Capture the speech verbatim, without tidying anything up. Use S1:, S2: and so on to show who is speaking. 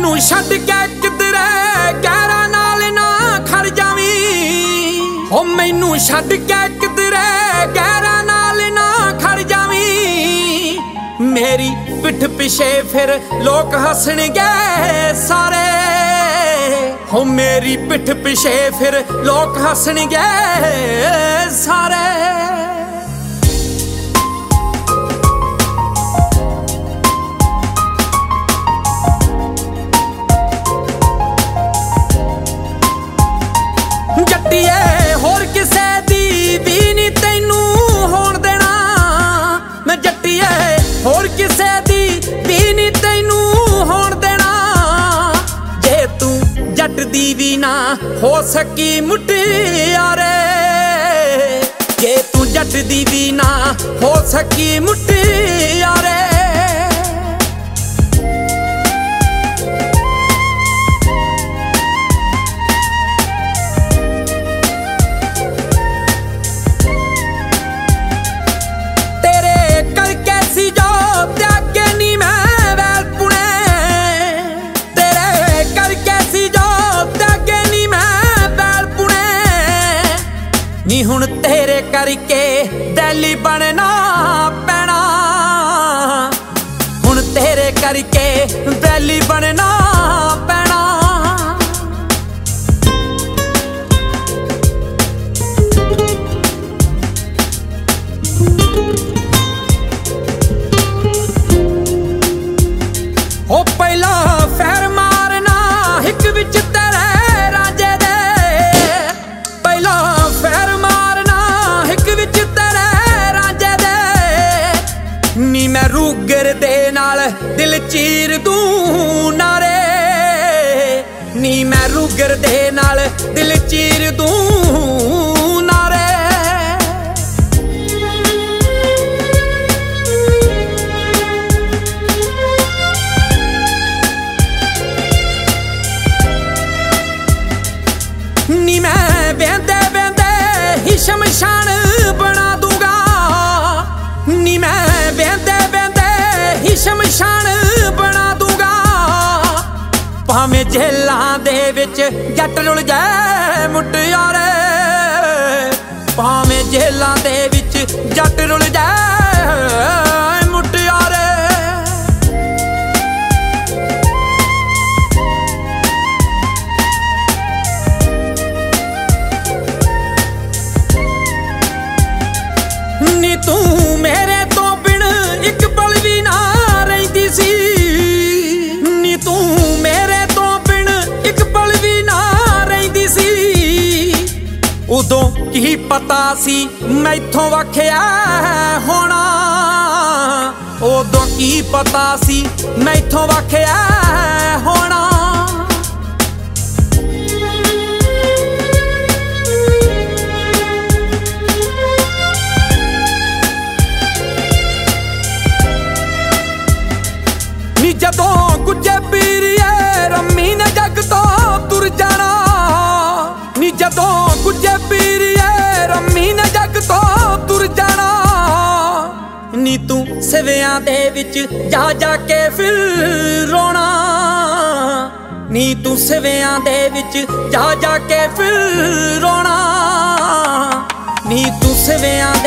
S1: मैनू छड्ड के किधरे गैरां नाल ना खड़ जावीं। ओ मैनू छड्ड के किधरे गैरां नाल ना खड़ जावीं। मेरी पिठ पिछे फिर लोग हसणगे सारे। हो मेरी पिठ पिछे फिर लोग हसणगे सारे। जट्टिए होर किसे दी भी नी तैनू होण देना। मैं जट्टिए होर किसे दी भी नी तैनू होण देना। जे तू जट दी भी ना हो सकी मुटियारे। जे तू जट दी भी ना हो सकी मुटियारे। नी हुण तेरे करके दिल्ली बनना पैना। हुण तेरे करके दिल्ली बनना पैना। ओ पहला फैर मारना हिक विच तेरे राजे दे। पहला फैर नी मैं रूगर दे नाल दिल चीर दूं नारे। नी मैं रूगर दे नाल दिल चीर दूं नारे। नी मैं बेंदे बेंदे ही शमशान बना दूंगा। नी मैं बेंदे बेंदे ही शमशान बना दूंगा। भावें जेलां दे विच जट रुल जाए मुटियारे। भावें जेलां दे विच जट रुल जाए मुटियारे। नी तू मेरे तो बिन एक पल भी ना रहिंदी सी। नी तू मेरे तो बिन एक पल भी ना रहिंदी सी। उदों की पता सी मैथों वखिया होना। उदों की पता सी मैथों वखिया होना। जदों गुज्जे पीरिए रम्मी ने जग तो तुर जाना। नी जदों गुज्जे पीरिए रम्मी ने जग तो तुर जाना। नी तू सिवियां दे विच जा जा के फिर रोना। नी तू सिवियां दे विच जा जा के फिर रोना। नी तू सिवियां